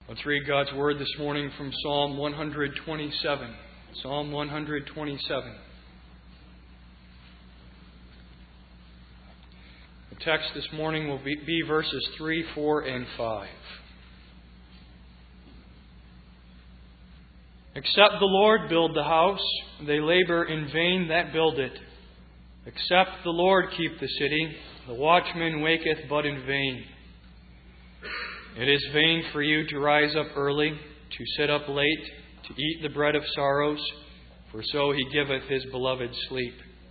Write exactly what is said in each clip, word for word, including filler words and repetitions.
Let's read God's Word this morning from Psalm one twenty-seven. Psalm one twenty-seven. The text this morning will be, be verses three, four, and five. Except the Lord build the house, they labor in vain that build it. Except the Lord keep the city, the watchman waketh but in vain. It is vain for you to rise up early, to sit up late, to eat the bread of sorrows, for so he giveth his beloved sleep.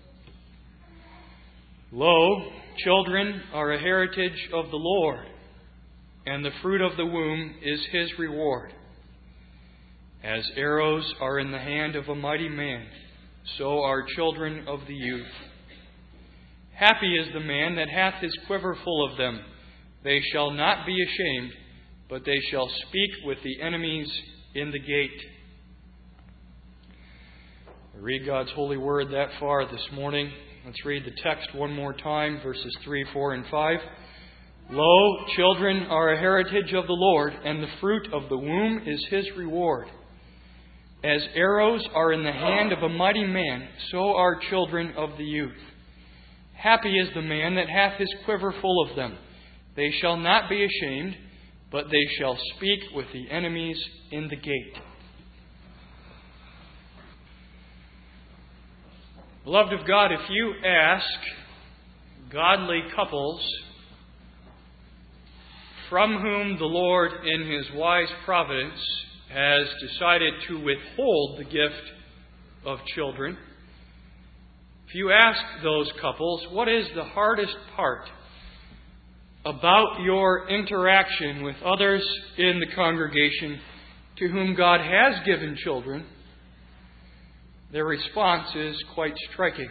Lo, children are a heritage of the Lord, and the fruit of the womb is his reward. As arrows are in the hand of a mighty man, so are children of the youth. Happy is the man that hath his quiver full of them. They shall not be ashamed, but they shall speak with the enemies in the gate. I read God's holy word that far this morning. Let's read the text one more time, verses three, four, and five. Lo, children are a heritage of the Lord, and the fruit of the womb is his reward. As arrows are in the hand of a mighty man, so are children of the youth. Happy is the man that hath his quiver full of them. They shall not be ashamed, but they shall speak with the enemies in the gate. Beloved of God, if you ask godly couples from whom the Lord in His wise providence has decided to withhold the gift of children, if you ask those couples, what is the hardest part about your interaction with others in the congregation to whom God has given children, their response is quite striking.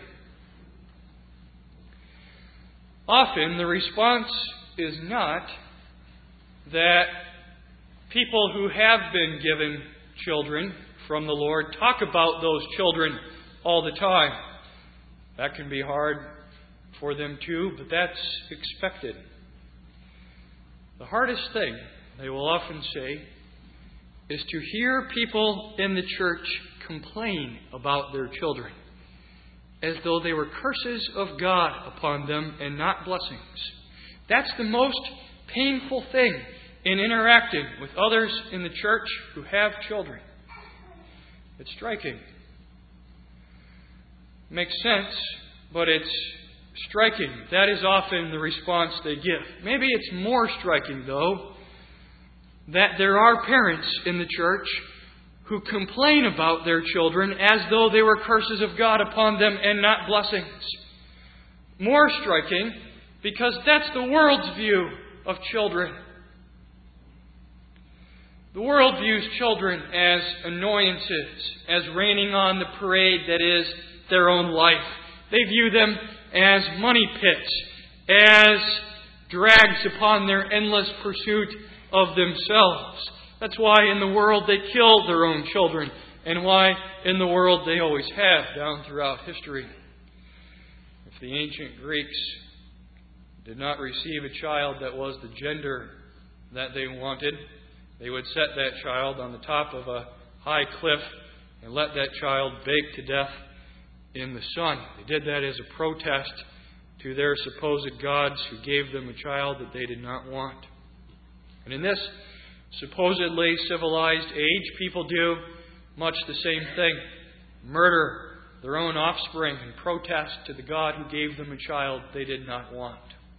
Often the response is not that people who have been given children from the Lord talk about those children all the time. That can be hard for them too, but that's expected. The hardest thing, they will often say, is to hear people in the church complain about their children, as though they were curses of God upon them and not blessings. That's the most painful thing in interacting with others in the church who have children. It's striking. Makes sense, but it's striking. That is often the response they give. Maybe it's more striking, though, that there are parents in the church who complain about their children as though they were curses of God upon them and not blessings. More striking because that's the world's view of children. The world views children as annoyances, as raining on the parade that is their own life. They view them as money pits, as drags upon their endless pursuit of themselves. That's why in the world they kill their own children, and why in the world they always have down throughout history. If the ancient Greeks did not receive a child that was the gender that they wanted, they would set that child on the top of a high cliff and let that child bake to death in the sun. They did that as a protest to their supposed gods who gave them a child that they did not want. And in this supposedly civilized age, people do much the same thing. Murder their own offspring in protest to the God who gave them a child they did not want.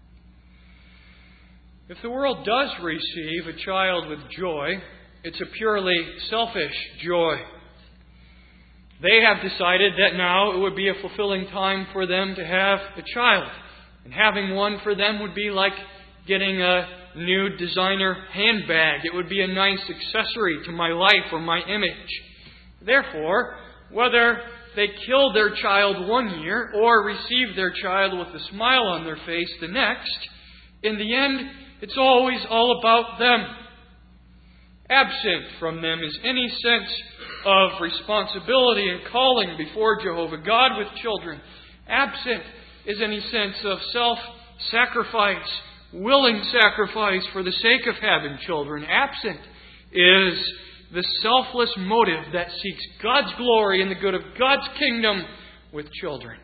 If the world does receive a child with joy, it's a purely selfish joy. They have decided that now it would be a fulfilling time for them to have a child. And having one for them would be like getting a new designer handbag. It would be a nice accessory to my life or my image. Therefore, whether they kill their child one year or receive their child with a smile on their face the next, in the end, it's always all about them. Absent from them is any sense of responsibility and calling before Jehovah God with children. Absent is any sense of self-sacrifice, willing sacrifice for the sake of having children. Absent is the selfless motive that seeks God's glory and the good of God's kingdom with children.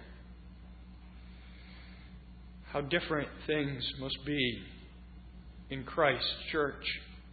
How different things must be in Christ's church.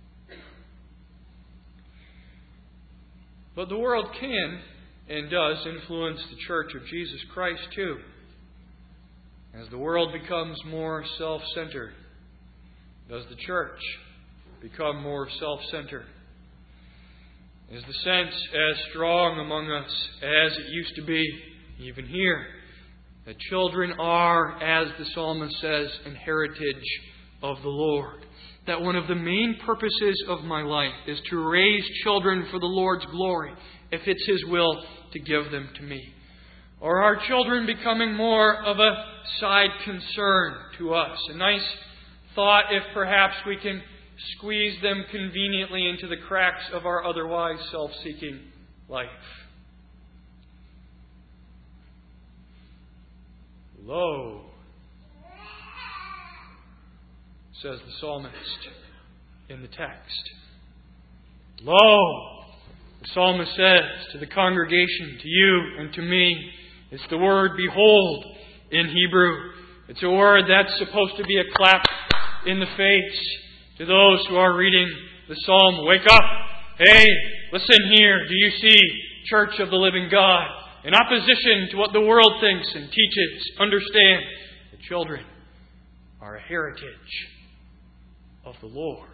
But the world can and does influence the church of Jesus Christ too. As the world becomes more self-centered, does the church become more self-centered? Is the sense as strong among us as it used to be, even here, that children are, as the psalmist says, an heritage of the Lord? That one of the main purposes of my life is to raise children for the Lord's glory, if it's His will to give them to me? Or are children becoming more of a side concern to us? A nice thought if perhaps we can squeeze them conveniently into the cracks of our otherwise self-seeking life. Lo, says the psalmist in the text. Lo, the psalmist says to the congregation, to you and to me, it's the word behold in Hebrew. It's a word that's supposed to be a clap in the face to those who are reading the psalm. Wake up! Hey, listen here. Do you see, church of the living God? In opposition to what the world thinks and teaches, understand that children are a heritage of the Lord.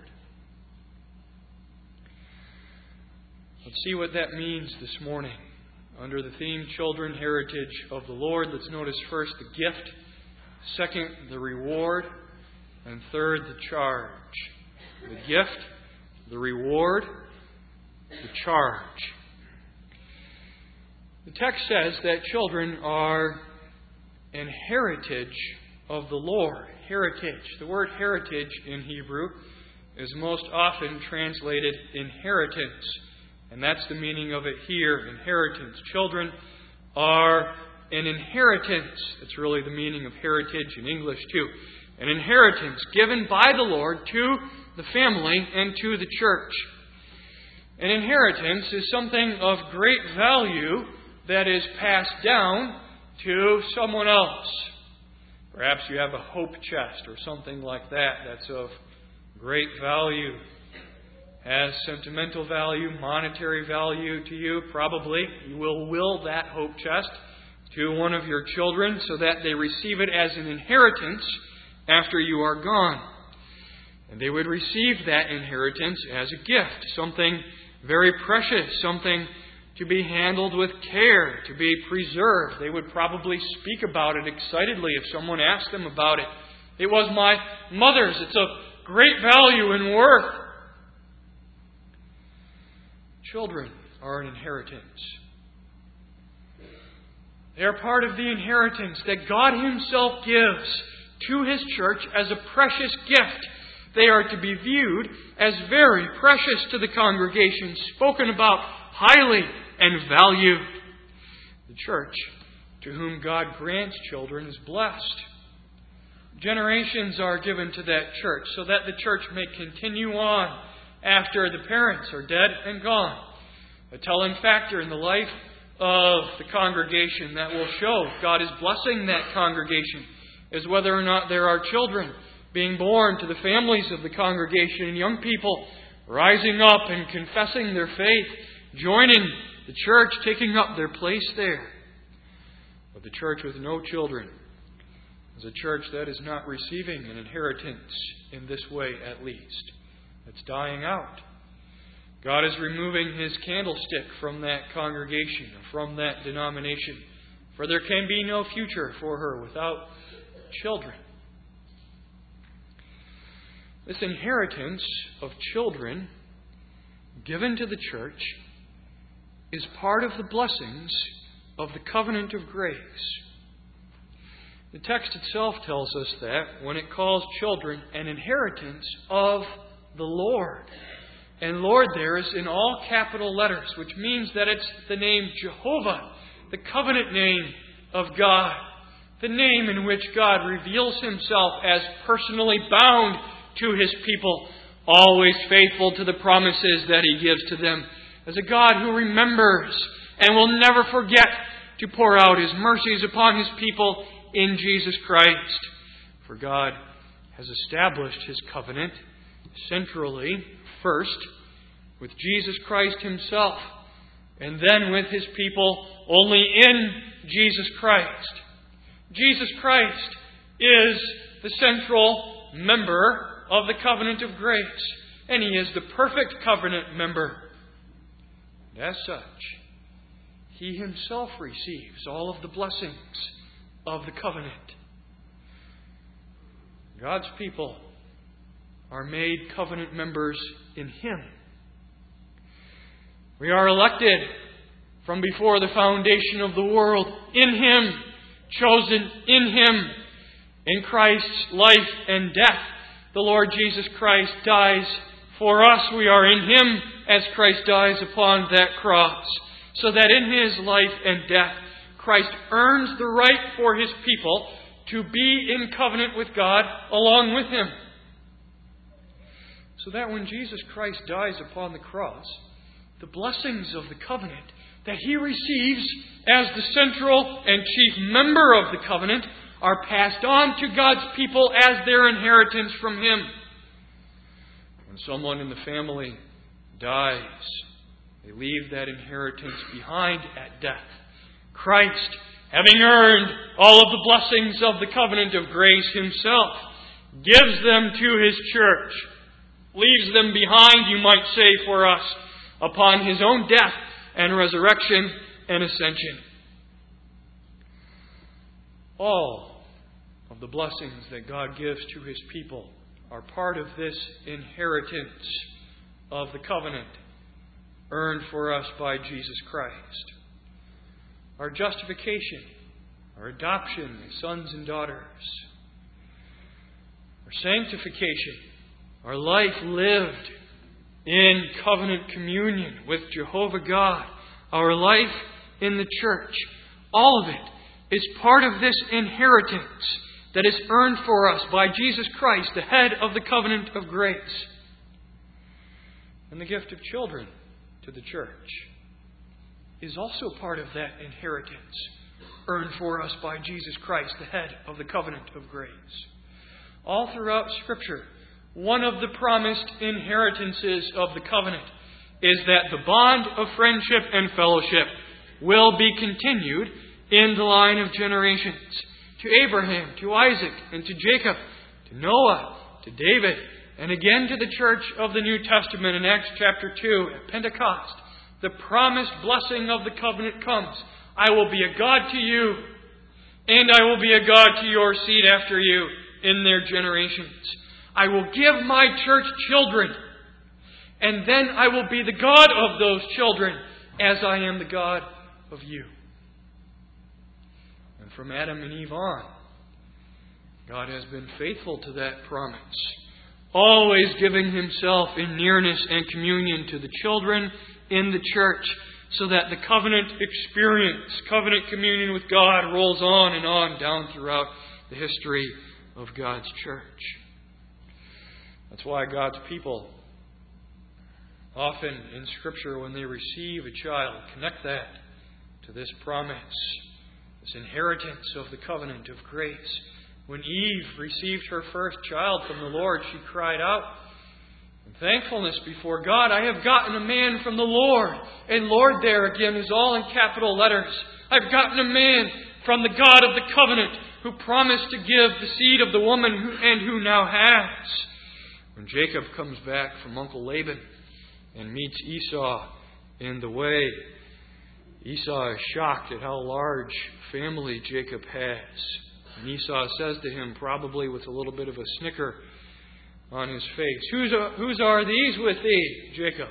Let's see what that means this morning. Under the theme, Children, Heritage of the Lord, let's notice first the gift, second, the reward, and third, the charge. The gift, the reward, the charge. The text says that children are an heritage of the Lord. Heritage. The word heritage in Hebrew is most often translated inheritance. And that's the meaning of it here, inheritance. Children are an inheritance. That's really the meaning of heritage in English too. An inheritance given by the Lord to the family and to the church. An inheritance is something of great value that is passed down to someone else. Perhaps you have a hope chest or something like that that's of great value. Has sentimental value, monetary value to you, probably. You will will that hope chest to one of your children so that they receive it as an inheritance after you are gone. And they would receive that inheritance as a gift, something very precious, something to be handled with care, to be preserved. They would probably speak about it excitedly if someone asked them about it. It was my mother's. It's of great value and worth. Children are an inheritance. They are part of the inheritance that God Himself gives to His church as a precious gift. They are to be viewed as very precious to the congregation, spoken about highly and valued. The church to whom God grants children is blessed. Generations are given to that church so that the church may continue on after the parents are dead and gone. A telling factor in the life of the congregation that will show God is blessing that congregation is whether or not there are children being born to the families of the congregation and young people rising up and confessing their faith, joining the church, taking up their place there. But the church with no children is a church that is not receiving an inheritance in this way at least. It's dying out. God is removing His candlestick from that congregation, from that denomination. For there can be no future for her without children. This inheritance of children given to the church is part of the blessings of the covenant of grace. The text itself tells us that when it calls children an inheritance of the Lord. And Lord there is in all capital letters, which means that it's the name Jehovah, the covenant name of God, the name in which God reveals Himself as personally bound to His people, always faithful to the promises that He gives to them, as a God who remembers and will never forget to pour out His mercies upon His people in Jesus Christ. For God has established His covenant centrally, first, with Jesus Christ Himself, and then with His people only in Jesus Christ. Jesus Christ is the central member of the covenant of grace, and He is the perfect covenant member. And as such, He Himself receives all of the blessings of the covenant. God's people are made covenant members in Him. We are elected from before the foundation of the world in Him, chosen in Him. In Christ's life and death, the Lord Jesus Christ dies for us. We are in Him as Christ dies upon that cross, so that in His life and death, Christ earns the right for His people to be in covenant with God along with Him. So that when Jesus Christ dies upon the cross, the blessings of the covenant that He receives as the central and chief member of the covenant are passed on to God's people as their inheritance from Him. When someone in the family dies, they leave that inheritance behind at death. Christ, having earned all of the blessings of the covenant of grace Himself, gives them to His church, leaves them behind, you might say, for us, upon His own death and resurrection and ascension. All of the blessings that God gives to His people are part of this inheritance of the covenant earned for us by Jesus Christ. Our justification, our adoption as sons and daughters, our sanctification, our life lived in covenant communion with Jehovah God, our life in the church, all of it is part of this inheritance that is earned for us by Jesus Christ, the head of the covenant of grace. And the gift of children to the church is also part of that inheritance earned for us by Jesus Christ, the head of the covenant of grace. All throughout Scripture, one of the promised inheritances of the covenant is that the bond of friendship and fellowship will be continued in the line of generations, to Abraham, to Isaac, and to Jacob, to Noah, to David, and again to the church of the New Testament in Acts chapter two at Pentecost. The promised blessing of the covenant comes. I will be a God to you, and I will be a God to your seed after you in their generations. I will give my church children, and then I will be the God of those children, as I am the God of you. And from Adam and Eve on, God has been faithful to that promise, always giving Himself in nearness and communion to the children in the church, so that the covenant experience, covenant communion with God, rolls on and on down throughout the history of God's church. That's why God's people often in Scripture, when they receive a child, connect that to this promise, this inheritance of the covenant of grace. When Eve received her first child from the Lord, she cried out in thankfulness before God, I have gotten a man from the Lord. And Lord there again is all in capital letters. I've gotten a man from the God of the covenant who promised to give the seed of the woman who, and who now has. When Jacob comes back from Uncle Laban and meets Esau in the way, Esau is shocked at how large family Jacob has. And Esau says to him, probably with a little bit of a snicker on his face, Whose are, whose are these with thee, Jacob?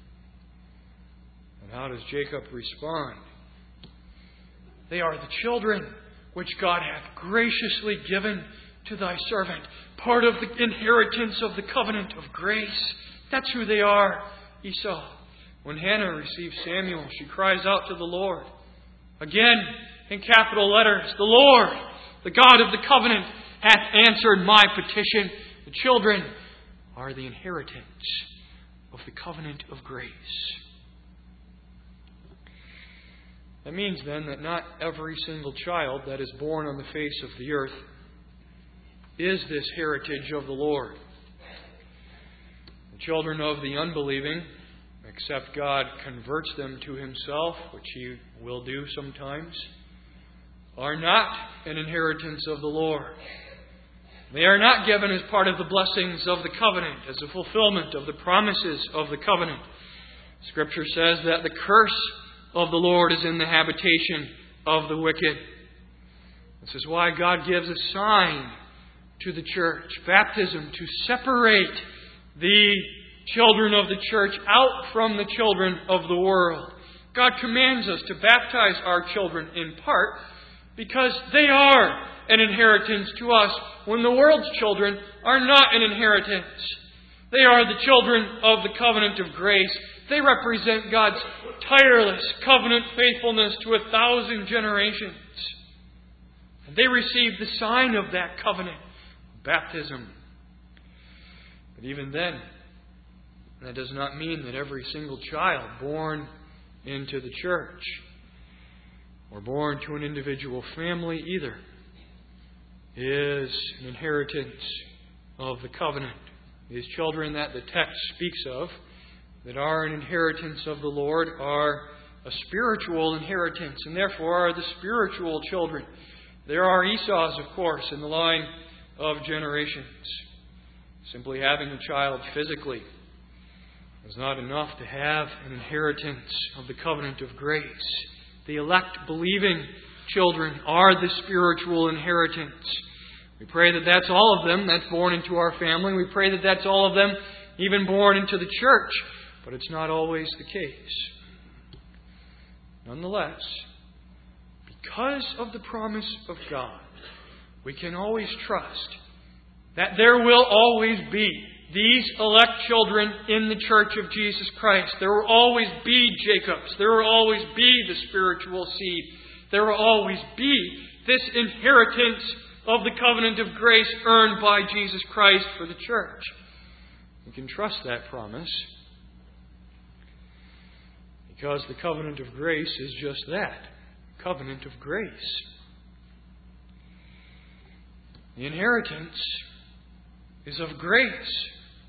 And how does Jacob respond? They are the children which God hath graciously given to thy servant. Part of the inheritance of the covenant of grace. That's who they are, Esau. When Hannah receives Samuel, she cries out to the Lord. Again, in capital letters, the Lord, the God of the covenant, hath answered my petition. The children are the inheritance of the covenant of grace. That means then that not every single child that is born on the face of the earth is this heritage of the Lord. The children of the unbelieving, except God converts them to Himself, which He will do sometimes, are not an inheritance of the Lord. They are not given as part of the blessings of the covenant, as a fulfillment of the promises of the covenant. Scripture says that the curse of the Lord is in the habitation of the wicked. This is why God gives a sign to the church, baptism, to separate the children of the church out from the children of the world. God commands us to baptize our children in part because they are an inheritance to us when the world's children are not an inheritance. They are the children of the covenant of grace. They represent God's tireless covenant faithfulness to a thousand generations. And they receive the sign of that covenant, baptism. But even then, that does not mean that every single child born into the church or born to an individual family either is an inheritance of the covenant. These children that the text speaks of, that are an inheritance of the Lord, are a spiritual inheritance, and therefore are the spiritual children. There are Esau's, of course, in the line of generations. Simply having a child physically is not enough to have an inheritance of the covenant of grace. The elect believing children are the spiritual inheritance. We pray that that's all of them that's born into our family. We pray that that's all of them even born into the church. But it's not always the case. Nonetheless, because of the promise of God, we can always trust that there will always be these elect children in the church of Jesus Christ. There will always be Jacobs. There will always be the spiritual seed. There will always be this inheritance of the covenant of grace earned by Jesus Christ for the church. We can trust that promise because the covenant of grace is just that, covenant of grace. The inheritance is of grace.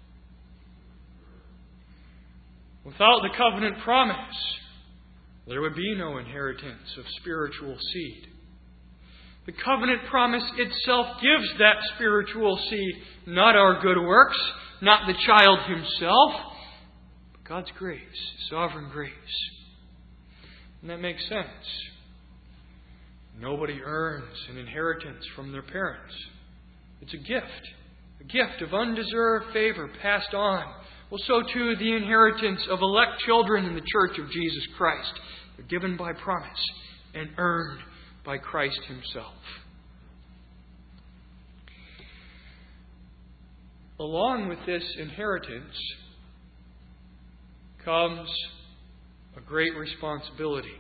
Without the covenant promise, there would be no inheritance of spiritual seed. The covenant promise itself gives that spiritual seed, not our good works, not the child himself, but God's grace, sovereign grace. And that makes sense. Nobody earns an inheritance from their parents. It's a gift, a gift of undeserved favor passed on. Well, so too the inheritance of elect children in the church of Jesus Christ. They're given by promise and earned by Christ Himself. Along with this inheritance comes a great responsibility.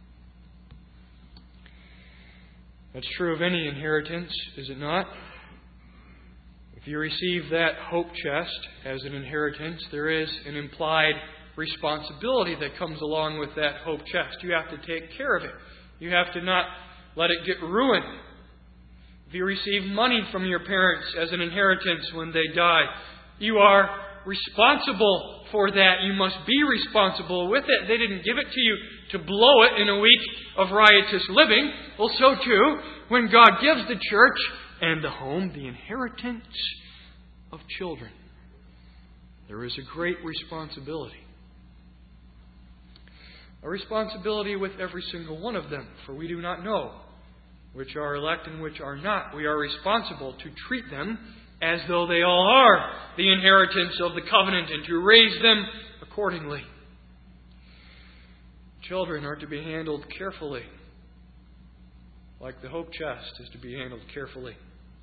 That's true of any inheritance, is it not? If you receive that hope chest as an inheritance, there is an implied responsibility that comes along with that hope chest. You have to take care of it. You have to not let it get ruined. If you receive money from your parents as an inheritance when they die, you are responsible for that. You must be responsible with it. They didn't give it to you to blow it in a week of riotous living. Well, so too, when God gives the church and the home the inheritance of children, there is a great responsibility. A responsibility with every single one of them, for we do not know which are elect and which are not. We are responsible to treat them as though they all are the inheritance of the covenant and to raise them accordingly. Children are to be handled carefully, like the hope chest is to be handled carefully.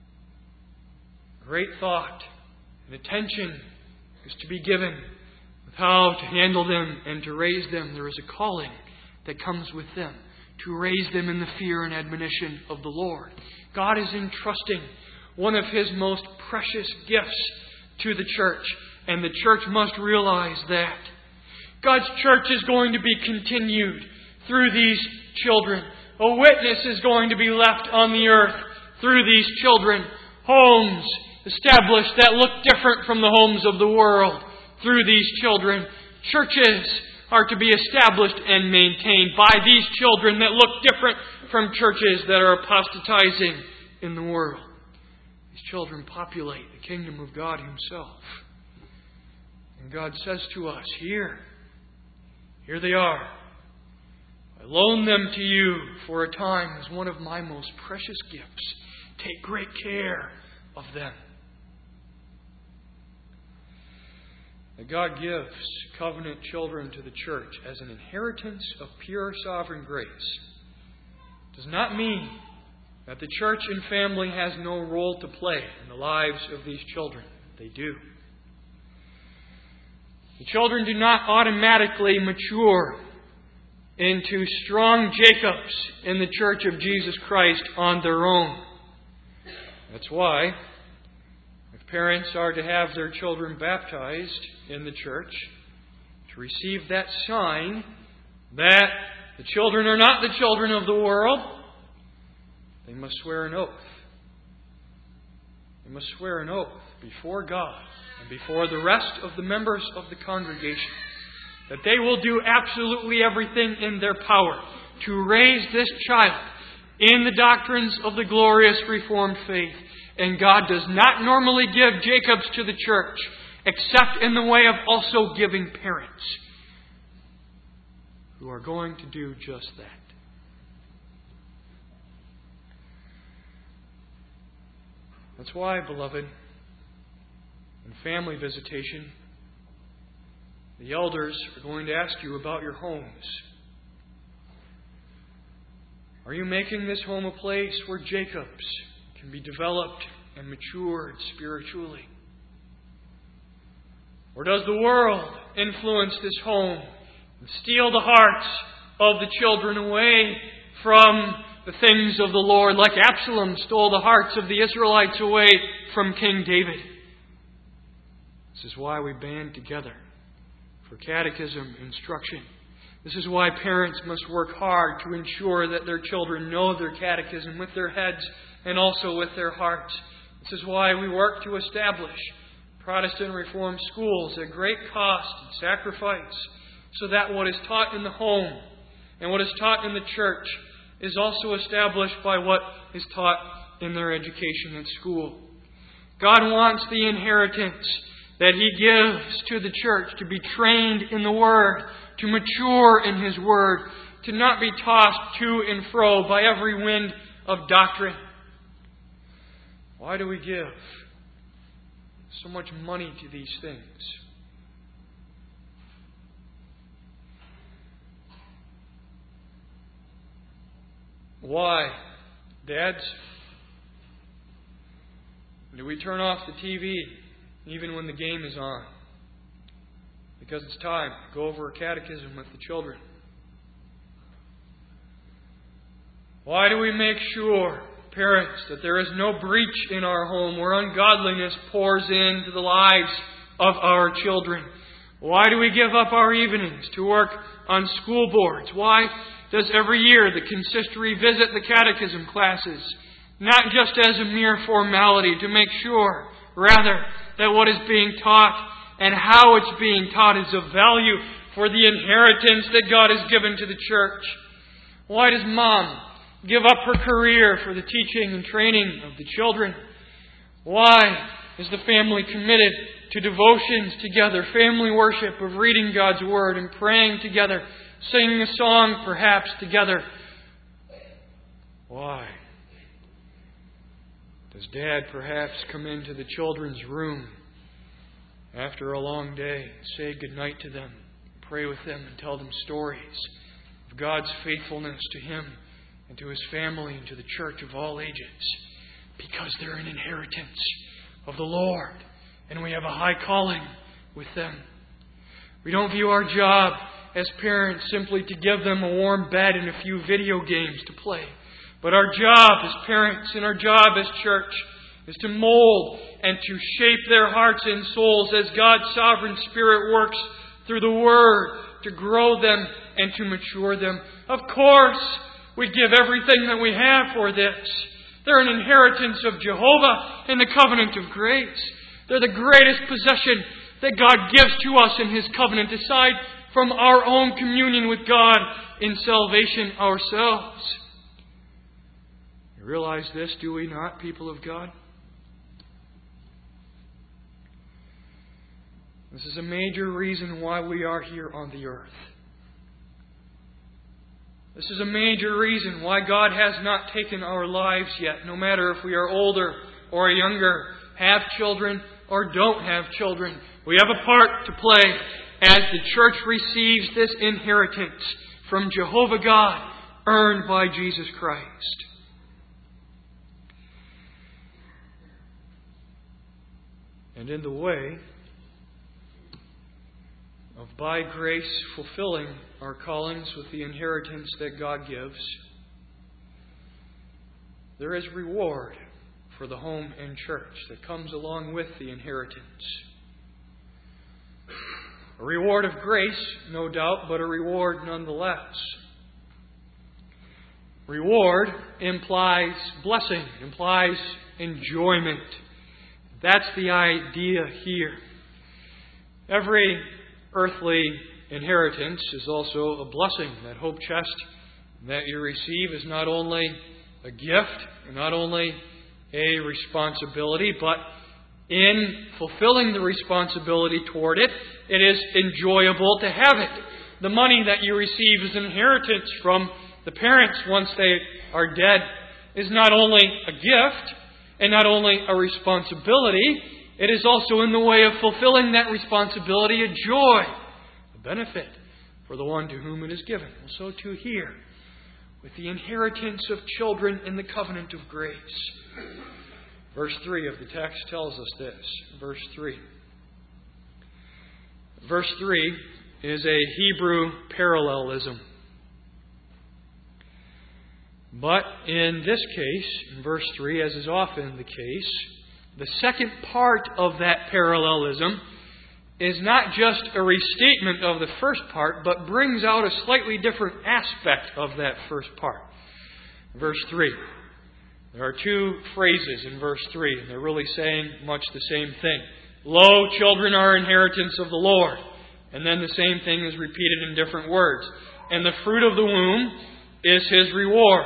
Great thought and attention is to be given with how to handle them and to raise them. There is a calling that comes with them to raise them in the fear and admonition of the Lord. God is entrusting one of His most precious gifts to the church. And the church must realize that. God's church is going to be continued through these children. A witness is going to be left on the earth through these children. Homes established that look different from the homes of the world through these children. Churches are to be established and maintained by these children that look different from churches that are apostatizing in the world. These children populate the kingdom of God Himself. And God says to us, here, here they are. I loan them to you for a time as one of my most precious gifts. Take great care of them. That God gives covenant children to the church as an inheritance of pure sovereign grace does not mean that the church and family has no role to play in the lives of these children. They do. The children do not automatically mature into strong Jacobs in the church of Jesus Christ on their own. That's why, if parents are to have their children baptized in the church, to receive that sign that the children are not the children of the world, they must swear an oath. They must swear an oath before God and before the rest of the members of the congregation that they will do absolutely everything in their power to raise this child in the doctrines of the glorious Reformed faith. And God does not normally give Jacobs to the church, except in the way of also giving parents who are going to do just that. That's why, beloved, in family visitation, the elders are going to ask you about your homes. Are you making this home a place where Jacobs can be developed and matured spiritually? Or does the world influence this home and steal the hearts of the children away from the things of the Lord, like Absalom stole the hearts of the Israelites away from King David? This is why we band together for catechism instruction. This is why parents must work hard to ensure that their children know their catechism with their heads and also with their hearts. This is why we work to establish Protestant Reformed schools at great cost and sacrifice, so that what is taught in the home and what is taught in the church is also established by what is taught in their education at school. God wants the inheritance that He gives to the church to be trained in the Word, to mature in His Word, to not be tossed to and fro by every wind of doctrine. Why do we give so much money to these things? Why, dads, do we turn off the T V even when the game is on? Because it's time to go over a catechism with the children. Why do we make sure, parents, that there is no breach in our home where ungodliness pours into the lives of our children? Why do we give up our evenings to work on school boards? Why does every year the consistory visit the catechism classes? Not just as a mere formality to make sure, rather, that what is being taught and how it's being taught is of value for the inheritance that God has given to the church. Why does mom give up her career for the teaching and training of the children? Why is the family committed to devotions together, family worship of reading God's Word and praying together, singing a song perhaps together? Why does Dad perhaps come into the children's room after a long day, say goodnight to them, pray with them, and tell them stories of God's faithfulness to Him and to His family and to the church of all ages? Because they're an inheritance of the Lord, and we have a high calling with them. We don't view our job as parents simply to give them a warm bed and a few video games to play. But our job as parents and our job as church is to mold and to shape their hearts and souls as God's sovereign Spirit works through the Word to grow them and to mature them. Of course, we give everything that we have for this. They're an inheritance of Jehovah in the covenant of grace. They're the greatest possession that God gives to us in His covenant, aside from our own communion with God in salvation ourselves. You realize this, do we not, people of God? This is a major reason why we are here on the earth. This is a major reason why God has not taken our lives yet, no matter if we are older or younger, have children or don't have children. We have a part to play as the church receives this inheritance from Jehovah God, earned by Jesus Christ. And in the way of by grace fulfilling our callings with the inheritance that God gives, there is reward for the home and church that comes along with the inheritance. A reward of grace, no doubt, but a reward nonetheless. Reward implies blessing, implies enjoyment. That's the idea here. Every earthly inheritance is also a blessing. That hope chest that you receive is not only a gift, not only a responsibility, but in fulfilling the responsibility toward it, it is enjoyable to have it. The money that you receive as an inheritance from the parents once they are dead is not only a gift and not only a responsibility, it is also in the way of fulfilling that responsibility a joy, a benefit for the one to whom it is given. And so too here, with the inheritance of children in the covenant of grace. Verse three of the text tells us this. Verse three. Verse three is a Hebrew parallelism. But in this case, in verse three, as is often the case, the second part of that parallelism is not just a restatement of the first part, but brings out a slightly different aspect of that first part. Verse three. There are two phrases in verse three, and they're really saying much the same thing. Lo, children are inheritance of the Lord. And then the same thing is repeated in different words. And the fruit of the womb is His reward.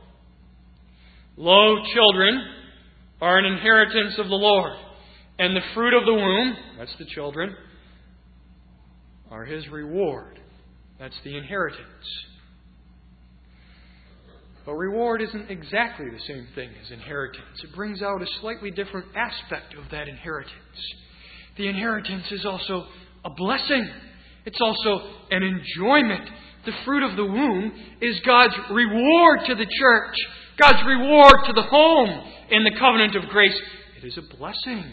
Lo, children are an inheritance of the Lord. And the fruit of the womb, that's the children, are His reward. That's the inheritance. But reward isn't exactly the same thing as inheritance. It brings out a slightly different aspect of that inheritance. The inheritance is also a blessing. It's also an enjoyment. The fruit of the womb is God's reward to the church, God's reward to the home in the covenant of grace. It is a blessing.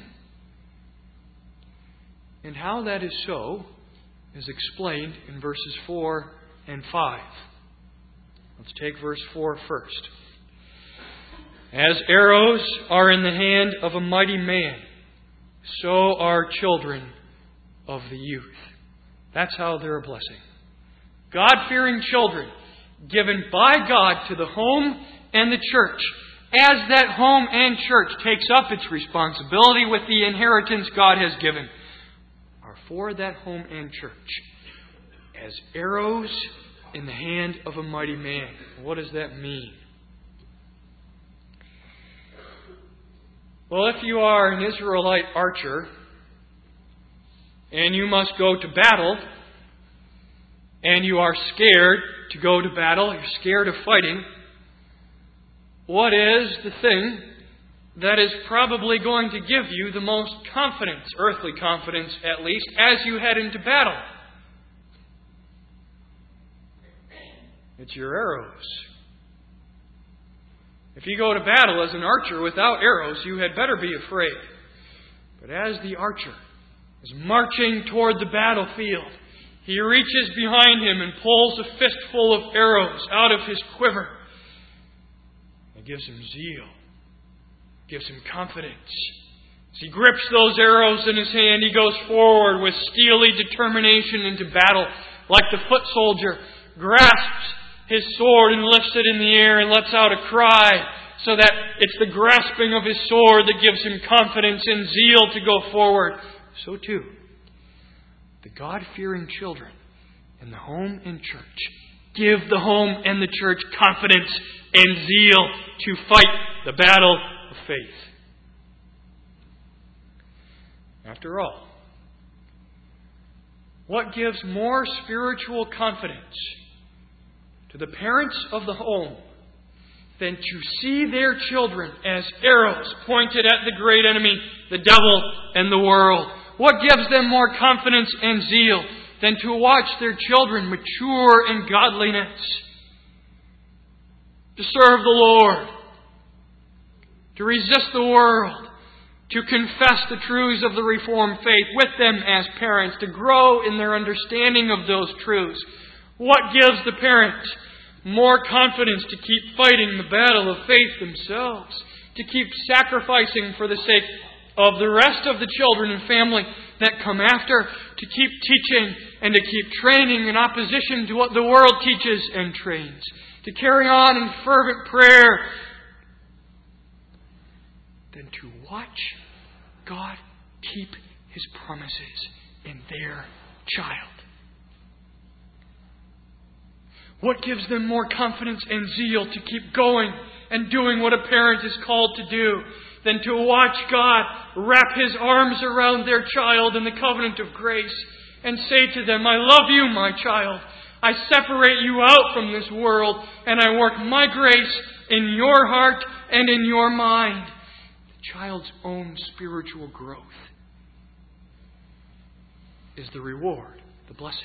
And how that is so is explained in verses four and five. Let's take verse four first. As arrows are in the hand of a mighty man, so are children of the youth. That's how they're a blessing. God-fearing children given by God to the home and the church. As that home and church takes up its responsibility with the inheritance God has given, are for that home and church as arrows in the hand of a mighty man. What does that mean? Well, if you are an Israelite archer and you must go to battle and you are scared to go to battle, you're scared of fighting, what is the thing that is probably going to give you the most confidence, earthly confidence at least, as you head into battle? It's your arrows. If you go to battle as an archer without arrows, you had better be afraid. But as the archer is marching toward the battlefield, he reaches behind him and pulls a fistful of arrows out of his quiver. It gives him zeal. gives him confidence. As he grips those arrows in his hand, he goes forward with steely determination into battle, like the foot soldier grasps his sword and lifts it in the air and lets out a cry, so that it's the grasping of his sword that gives him confidence and zeal to go forward. So too, the God-fearing children in the home and church give the home and the church confidence and zeal to fight the battle of faith. After all, what gives more spiritual confidence to the parents of the home than to see their children as arrows pointed at the great enemy, the devil and the world? What gives them more confidence and zeal than to watch their children mature in godliness, to serve the Lord, to resist the world, to confess the truths of the Reformed faith with them as parents, to grow in their understanding of those truths? What gives the parents more confidence to keep fighting the battle of faith themselves, to keep sacrificing for the sake of the rest of the children and family that come after, to keep teaching and to keep training in opposition to what the world teaches and trains, to carry on in fervent prayer, than to watch God keep His promises in their child? What gives them more confidence and zeal to keep going and doing what a parent is called to do than to watch God wrap His arms around their child in the covenant of grace and say to them, I love you, my child. I separate you out from this world and I work my grace in your heart and in your mind. The child's own spiritual growth is the reward, the blessing.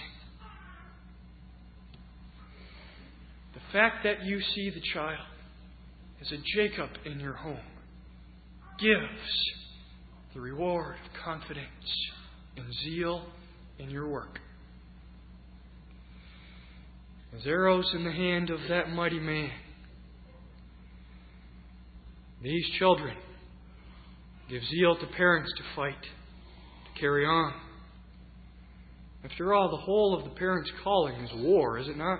The fact that you see the child as a Jacob in your home gives the reward of confidence and zeal in your work. As arrows in the hand of that mighty man, these children give zeal to parents to fight, to carry on. After all, the whole of the parent's calling is war, is it not?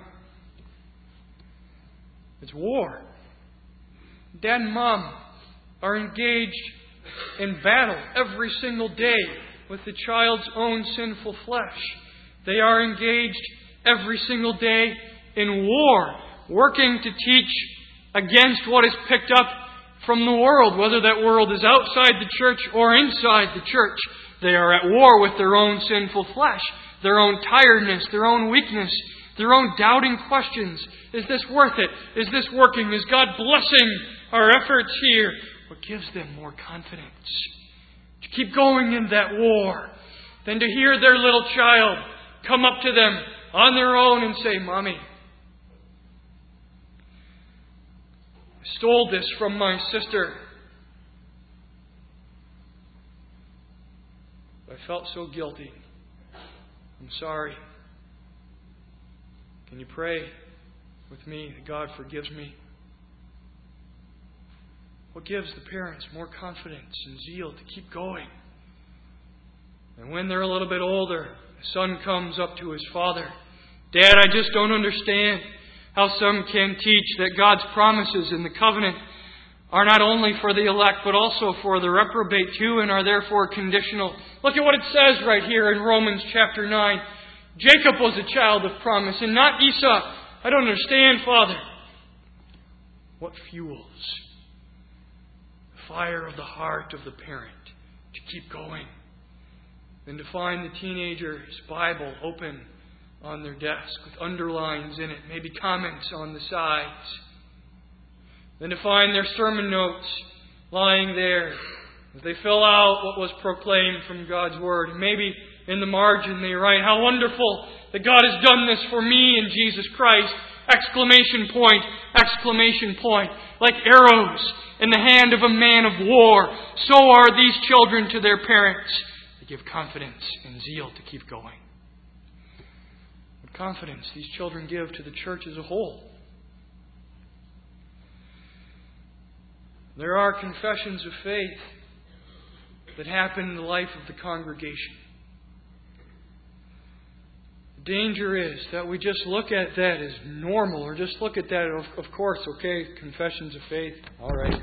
It's war. Dad and Mom are engaged in battle every single day with the child's own sinful flesh. They are engaged every single day in war, working to teach against what is picked up from the world, whether that world is outside the church or inside the church. They are at war with their own sinful flesh, their own tiredness, their own weakness, their own doubting questions. Is this worth it? Is this working? Is God blessing our efforts here? What gives them more confidence to keep going in that war than to hear their little child come up to them on their own and say, Mommy, I stole this from my sister. I felt so guilty. I'm sorry. Can you pray with me that God forgives me? What gives the parents more confidence and zeal to keep going? And when they're a little bit older, the son comes up to his father. Dad, I just don't understand how some can teach that God's promises in the covenant are not only for the elect, but also for the reprobate too, and are therefore conditional. Look at what it says right here in Romans chapter nine. Jacob was a child of promise and not Esau. I don't understand, Father. What fuels the fire of the heart of the parent to keep going than to find the teenager's Bible open on their desk with underlines in it, maybe comments on the sides, than to find their sermon notes lying there as they fill out what was proclaimed from God's Word. Maybe in the margin they write, how wonderful that God has done this for me in Jesus Christ! Exclamation point, exclamation point. Like arrows in the hand of a man of war, so are these children to their parents. They give confidence and zeal to keep going. What confidence these children give to the church as a whole. There are confessions of faith that happen in the life of the congregation. The danger is that we just look at that as normal, or just look at that, of, of course, okay, confessions of faith, all right.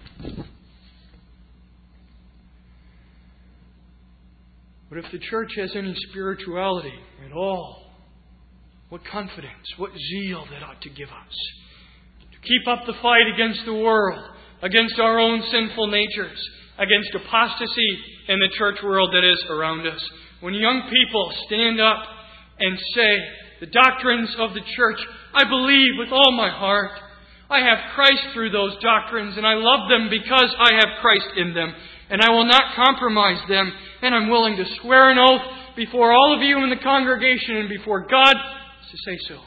But if the church has any spirituality at all, what confidence, what zeal that ought to give us to keep up the fight against the world, against our own sinful natures, against apostasy in the church world that is around us. When young people stand up and say, the doctrines of the church, I believe with all my heart. I have Christ through those doctrines, and I love them because I have Christ in them. And I will not compromise them, and I'm willing to swear an oath before all of you in the congregation and before God to say so.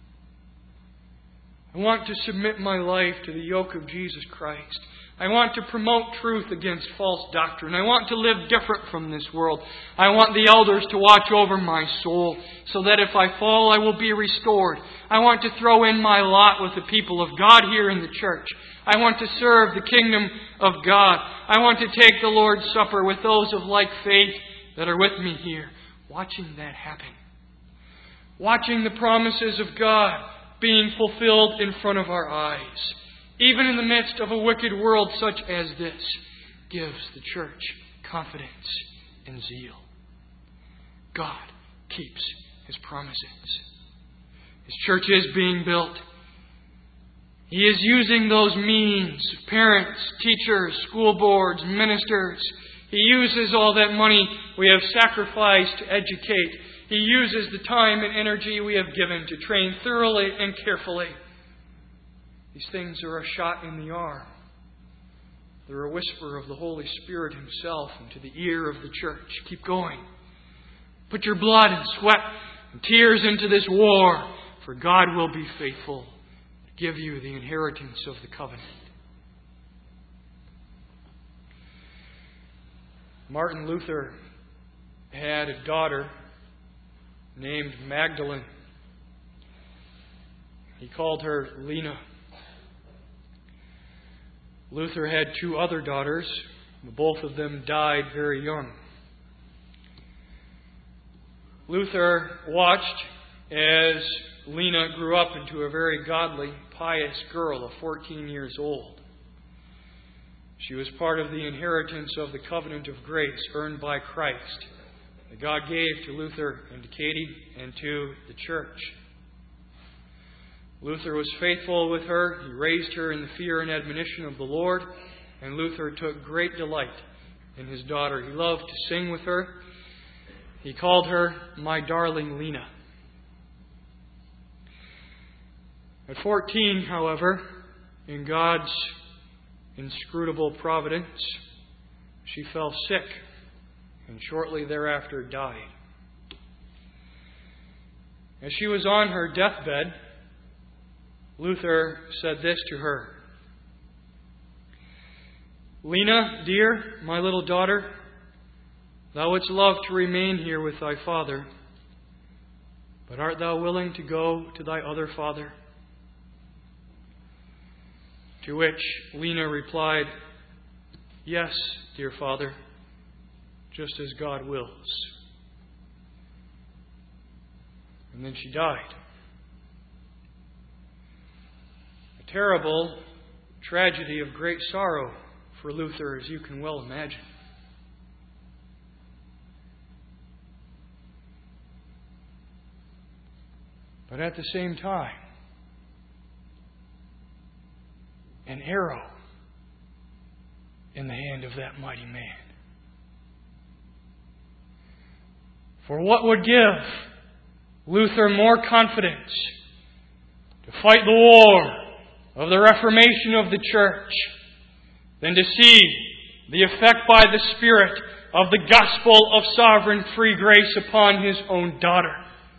I want to submit my life to the yoke of Jesus Christ. I want to promote truth against false doctrine. I want to live different from this world. I want the elders to watch over my soul so that if I fall, I will be restored. I want to throw in my lot with the people of God here in the church. I want to serve the kingdom of God. I want to take the Lord's Supper with those of like faith that are with me here. Watching that happen. Watching the promises of God being fulfilled in front of our eyes. Even in the midst of a wicked world such as this, gives the church confidence and zeal. God keeps His promises. His church is being built. He is using those means, parents, teachers, school boards, ministers. He uses all that money we have sacrificed to educate. He uses the time and energy we have given to train thoroughly and carefully. These things are a shot in the arm. They're a whisper of the Holy Spirit Himself into the ear of the church. Keep going. Put your blood and sweat and tears into this war, for God will be faithful to give you the inheritance of the covenant. Martin Luther had a daughter named Magdalene. He called her Lena. Luther had two other daughters. Both of them died very young. Luther watched as Lena grew up into a very godly, pious girl of fourteen years old. She was part of the inheritance of the covenant of grace earned by Christ that God gave to Luther and to Katie and to the church. Luther was faithful with her. He raised her in the fear and admonition of the Lord. And Luther took great delight in his daughter. He loved to sing with her. He called her my darling Lena. At fourteen, however, in God's inscrutable providence, she fell sick and shortly thereafter died. As she was on her deathbed, Luther said this to her. Lena, dear, my little daughter, thou wouldst love to remain here with thy father, but art thou willing to go to thy other father? To which Lena replied, yes, dear father, just as God wills. And then she died. A terrible tragedy of great sorrow for Luther, as you can well imagine. But at the same time, an arrow in the hand of that mighty man. For what would give Luther more confidence to fight the war of the Reformation of the Church than to see the effect by the Spirit of the gospel of sovereign free grace upon his own daughter?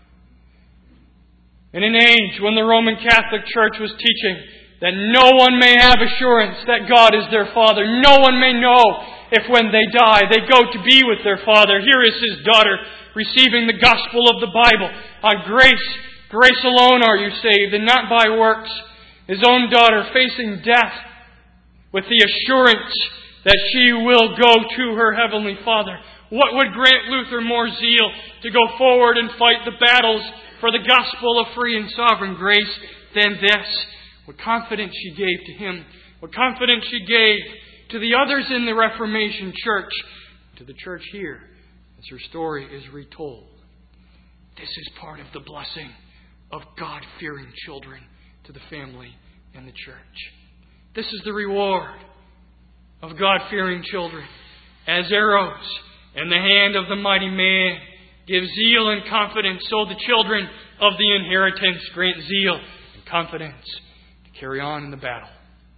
In an age when the Roman Catholic Church was teaching that no one may have assurance that God is their Father, no one may know if when they die they go to be with their Father. Here is his daughter receiving the gospel of the Bible. On grace, grace alone are you saved, and not by works. His own daughter facing death with the assurance that she will go to her Heavenly Father. What would grant Luther more zeal to go forward and fight the battles for the gospel of free and sovereign grace than this? What confidence she gave to him, what confidence she gave to the others in the Reformation Church, to the church here, as her story is retold. This is part of the blessing of God-fearing children to the family and the church. This is the reward of God-fearing children. As arrows in the hand of the mighty man give zeal and confidence, so the children of the inheritance grant zeal and confidence to carry on in the battle.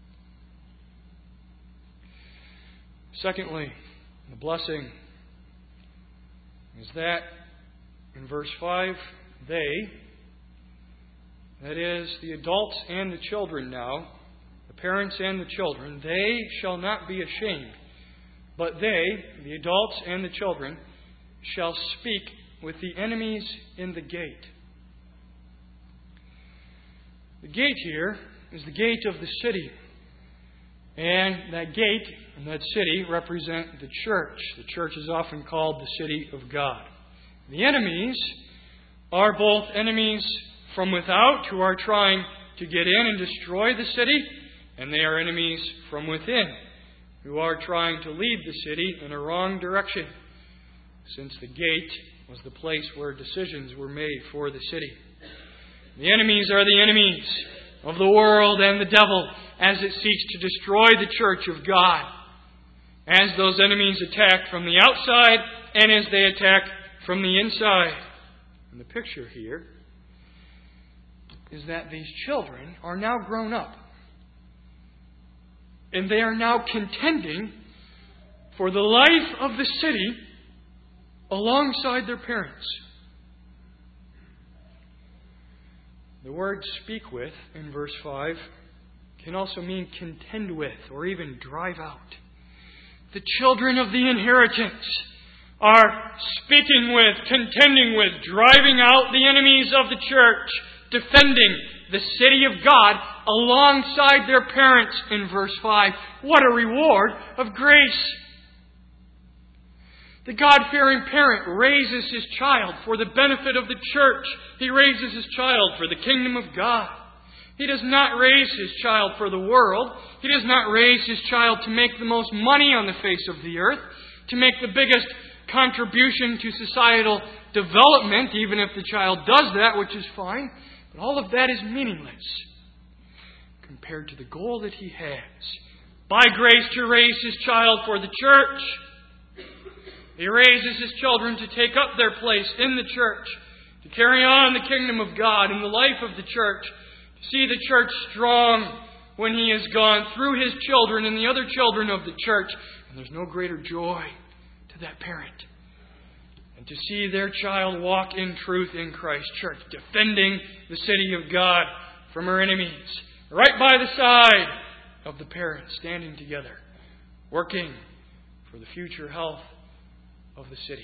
Secondly, the blessing is that in verse five, they, that is, the adults and the children now, the parents and the children, they shall not be ashamed, but they, the adults and the children, shall speak with the enemies in the gate. The gate here is the gate of the city. And that gate and that city represent the church. The church is often called the city of God. The enemies are both enemies from without who are trying to get in and destroy the city, and they are enemies from within who are trying to lead the city in a wrong direction, since the gate was the place where decisions were made for the city. The enemies are the enemies of the world and the devil as it seeks to destroy the church of God. As those enemies attack from the outside and as they attack from the inside. And the picture here is that these children are now grown up. And they are now contending for the life of the city alongside their parents. The word speak with in verse five can also mean contend with or even drive out. The children of the inheritance are speaking with, contending with, driving out the enemies of the church, defending the city of God alongside their parents in verse five. What a reward of grace! The God-fearing parent raises his child for the benefit of the church. He raises his child for the kingdom of God. He does not raise his child for the world. He does not raise his child to make the most money on the face of the earth, to make the biggest contribution to societal development, even if the child does that, which is fine. But all of that is meaningless compared to the goal that he has. By grace to raise his child for the church. He raises his children to take up their place in the church, to carry on the kingdom of God in the life of the church, to see the church strong when he has gone through his children and the other children of the church. And there's no greater joy to that parent than to see their child walk in truth in Christ's church, defending the city of God from her enemies, right by the side of the parents, standing together, working for the future health of the city.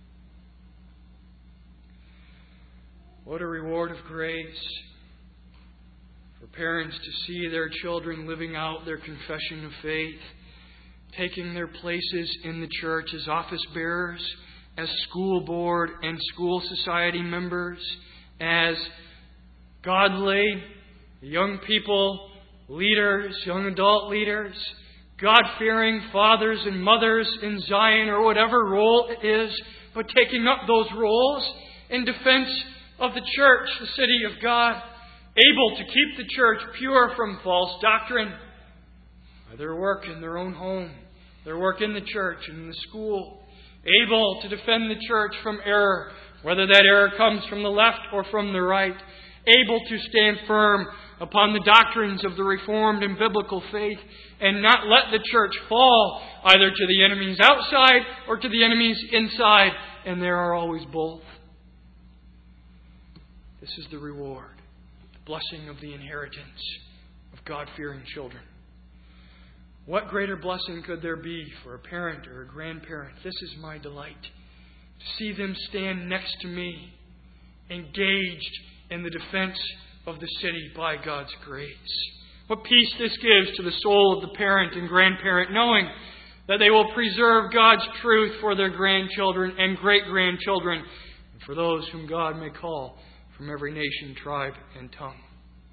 What a reward of grace for parents to see their children living out their confession of faith, taking their places in the church as office bearers, as school board and school society members, as godly young people, leaders, young adult leaders, God-fearing fathers and mothers in Zion or whatever role it is, but taking up those roles in defense of the church, the city of God, able to keep the church pure from false doctrine. By their work in their own home, their work in the church and in the school, able to defend the church from error, whether that error comes from the left or from the right, able to stand firm upon the doctrines of the Reformed and biblical faith and not let the church fall either to the enemies outside or to the enemies inside. And there are always both. This is the reward, the blessing of the inheritance of God-fearing children. What greater blessing could there be for a parent or a grandparent? This is my delight, to see them stand next to me, engaged in the defense of the city by God's grace. What peace this gives to the soul of the parent and grandparent, knowing that they will preserve God's truth for their grandchildren and great-grandchildren, and for those whom God may call from every nation, tribe, and tongue.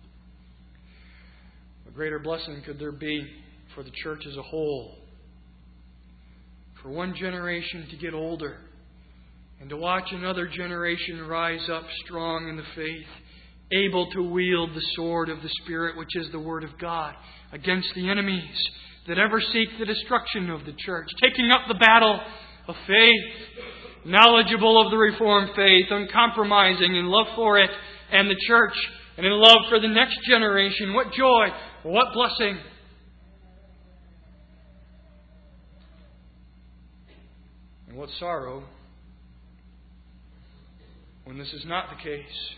What greater blessing could there be for the church as a whole? For one generation to get older and to watch another generation rise up strong in the faith, able to wield the sword of the Spirit, which is the Word of God, against the enemies that ever seek the destruction of the church, taking up the battle of faith, knowledgeable of the Reformed faith, uncompromising in love for it and the church, and in love for the next generation. What joy! What blessing! And what sorrow when this is not the case.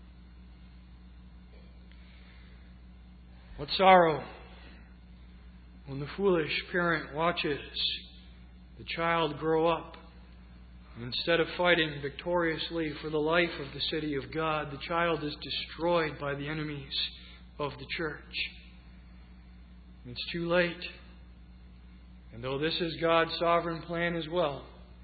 What sorrow when the foolish parent watches the child grow up, and instead of fighting victoriously for the life of the city of God, the child is destroyed by the enemies of the church. And it's too late. And though this is God's sovereign plan as well,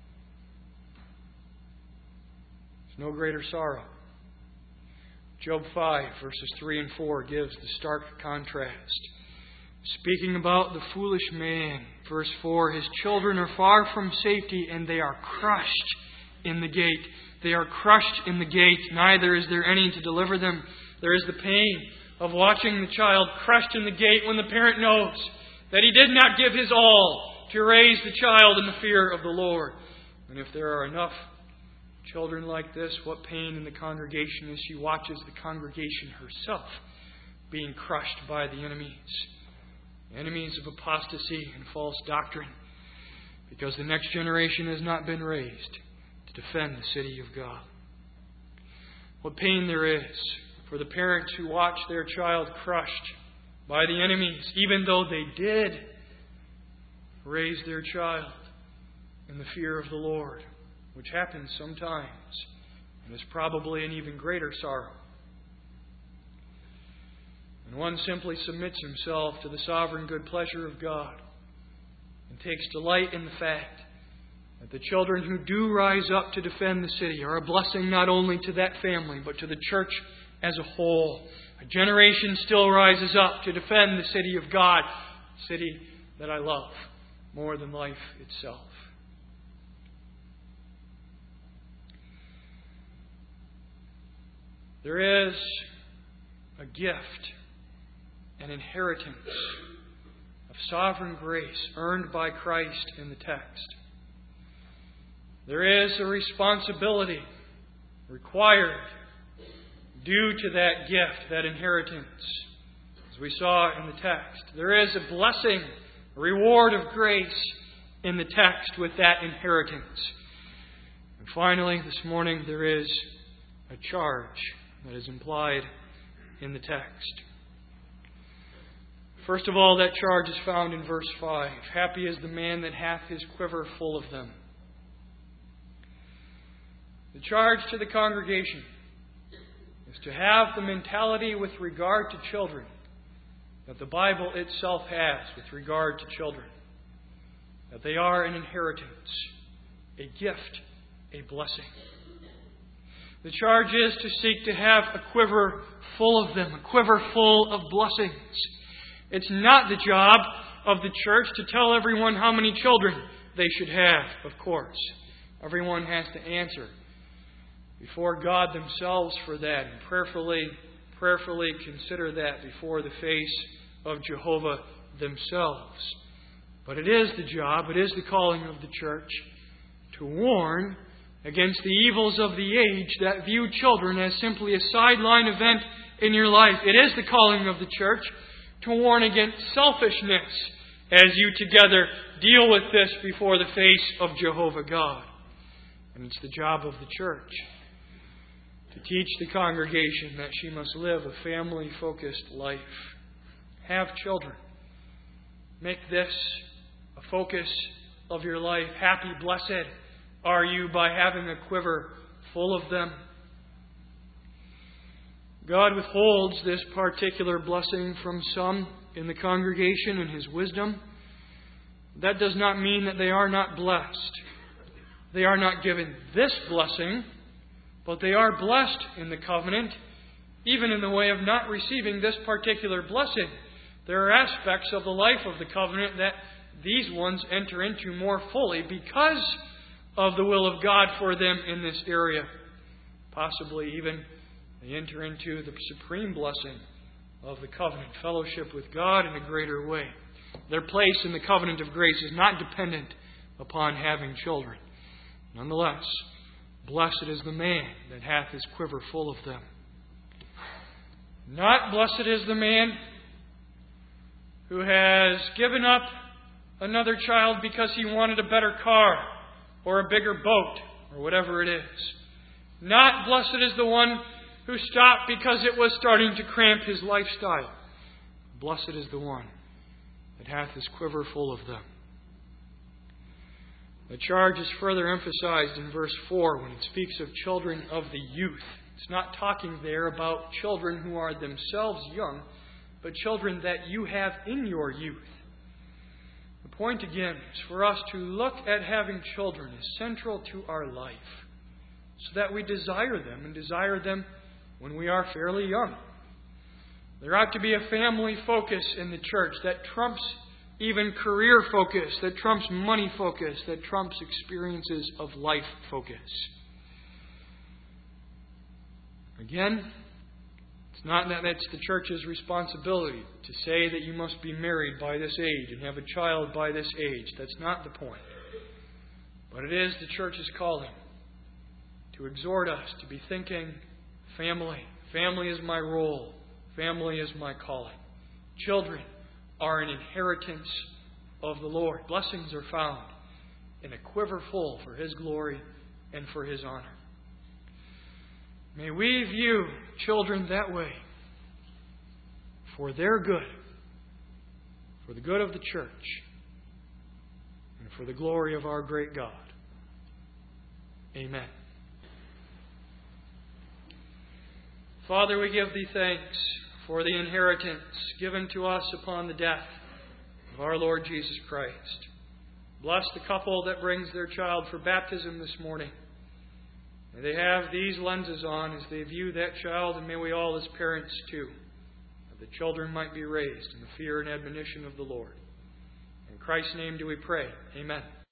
there's no greater sorrow. Job five, verses three and four gives the stark contrast. Speaking about the foolish man, verse four, his children are far from safety, and they are crushed in the gate. They are crushed in the gate, neither is there any to deliver them. There is the pain of watching the child crushed in the gate when the parent knows that he did not give his all to raise the child in the fear of the Lord. And if there are enough children like this, what pain in the congregation as she watches the congregation herself being crushed by the enemies. Enemies of apostasy and false doctrine, because the next generation has not been raised to defend the city of God. What pain there is for the parents who watch their child crushed by the enemies, even though they did raise their child in the fear of the Lord, which happens sometimes and is probably an even greater sorrow. And one simply submits himself to the sovereign good pleasure of God and takes delight in the fact that the children who do rise up to defend the city are a blessing not only to that family, but to the church as a whole. A generation still rises up to defend the city of God, the city that I love more than life itself. There is a gift, an inheritance of sovereign grace earned by Christ in the text. There is a responsibility required due to that gift, that inheritance, as we saw in the text. There is a blessing, a reward of grace in the text with that inheritance. And finally, this morning, there is a charge that is implied in the text. First of all, that charge is found in verse five. Happy is the man that hath his quiver full of them. The charge to the congregation is to have the mentality with regard to children that the Bible itself has with regard to children. That they are an inheritance, a gift, a blessing. The charge is to seek to have a quiver full of them, a quiver full of blessings. It's not the job of the church to tell everyone how many children they should have, of course. Everyone has to answer before God themselves for that, and prayerfully, prayerfully consider that before the face of Jehovah themselves. But it is the job, it is the calling of the church to warn against the evils of the age that view children as simply a sideline event in your life. It is the calling of the church to warn against selfishness as you together deal with this before the face of Jehovah God. And it's the job of the church to teach the congregation that she must live a family-focused life. Have children. Make this a focus of your life. Happy, blessed are you by having a quiver full of them. God withholds this particular blessing from some in the congregation in His wisdom. That does not mean that they are not blessed. They are not given this blessing, but they are blessed in the covenant, even in the way of not receiving this particular blessing. There are aspects of the life of the covenant that these ones enter into more fully because of the will of God for them in this area. Possibly even they enter into the supreme blessing of the covenant, fellowship with God in a greater way. Their place in the covenant of grace is not dependent upon having children. Nonetheless, blessed is the man that hath his quiver full of them. Not blessed is the man who has given up another child because he wanted a better car or a bigger boat or whatever it is. Not blessed is the one who stopped because it was starting to cramp his lifestyle. Blessed is the one that hath his quiver full of them. The charge is further emphasized in verse four when it speaks of children of the youth. It's not talking there about children who are themselves young, but children that you have in your youth. The point again is for us to look at having children as central to our life, so that we desire them and desire them when we are fairly young. There ought to be a family focus in the church that trumps even career focus, that trumps money focus, that trumps experiences of life focus. Again, it's not that it's the church's responsibility to say that you must be married by this age and have a child by this age. That's not the point. But it is the church's calling to exhort us to be thinking family. Family is my role. Family is my calling. Children are an inheritance of the Lord. Blessings are found in a quiver full for His glory and for His honor. May we view children that way, for their good, for the good of the church, and for the glory of our great God. Amen. Father, we give Thee thanks for the inheritance given to us upon the death of our Lord Jesus Christ. Bless the couple that brings their child for baptism this morning. May they have these lenses on as they view that child, and may we all as parents too, that the children might be raised in the fear and admonition of the Lord. In Christ's name do we pray. Amen.